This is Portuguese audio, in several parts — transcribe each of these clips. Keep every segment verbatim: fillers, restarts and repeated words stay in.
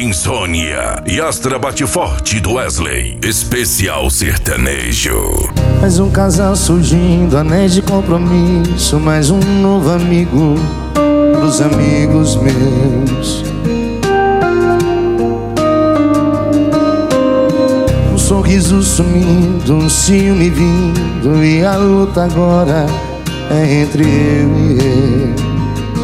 Insônia e Astra Bate Forte do Wesley. Especial sertanejo. Mais um casal surgindo, anéis de compromisso. Mais um novo amigo dos amigos meus. Um sorriso sumindo, um ciúme vindo, e a luta agora é entre eu e ele.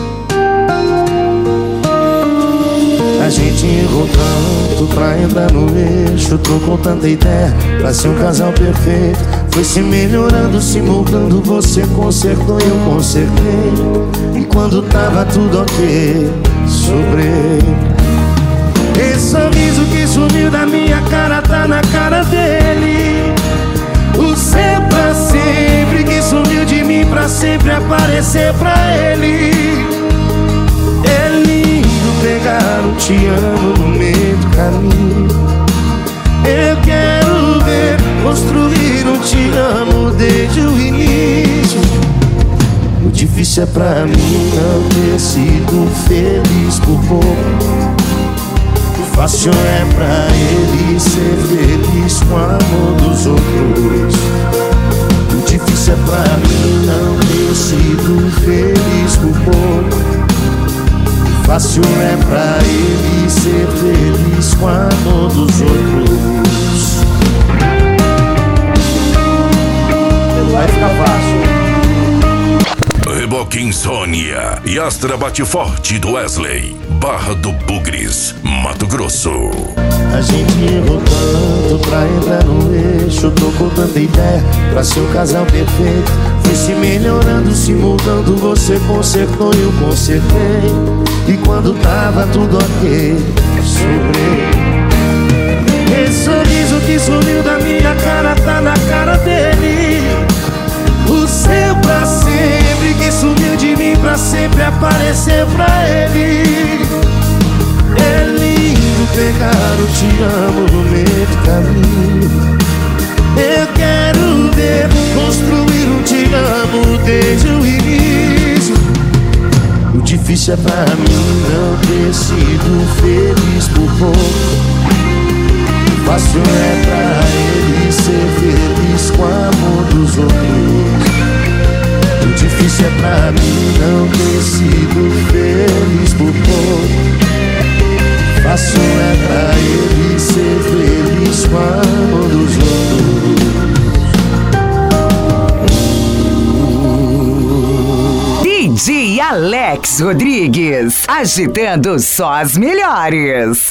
A gente errou tanto pra entrar no eixo, trocou tanta ideia pra ser um casal perfeito. Foi se melhorando, se moldando, você consertou e eu consertei. E quando tava tudo ok, sobrei. Esse sorriso que sumiu da minha cara tá na cara dele. O ser pra sempre que sumiu de mim pra sempre aparecer pra ele. É lindo pegar um te amo no meio do caminho. Eu quero ver construir um te amo desde o início. O difícil é pra mim não ter sido feliz por pouco. O fácil é pra ele ser feliz com o amor dos outros. O difícil é pra mim não ter sido feliz por pouco. O fácil é pra ele ser feliz com o amor dos outros. Vai ficar fácil. Reboque Insônia e Astra Bate Forte do Wesley. Barra do Bugres, Mato Grosso. A gente errou tanto pra entrar no eixo, trocou tanta ideia pra ser um casal perfeito. Foi se melhorando, se moldando, você consertou e eu consertei. E quando tava tudo ok, sobrei. Esse sorriso que sumiu da minha cara tá na cara dele. O seu pra sempre que sumiu de mim pra sempre aparecer pra ele. É lindo pegar o te amo no meio do caminho. Eu quero ver construir um te amo desde o início. O difícil é pra mim não ter sido feliz por pouco. O fácil é pra ele ser feliz com o amor dos outros. O difícil é pra mim não ter sido feliz por pouco. Fácil é pra ele ser feliz com o amor dos outros. D J Alex Rodrigues, agitando só as melhores.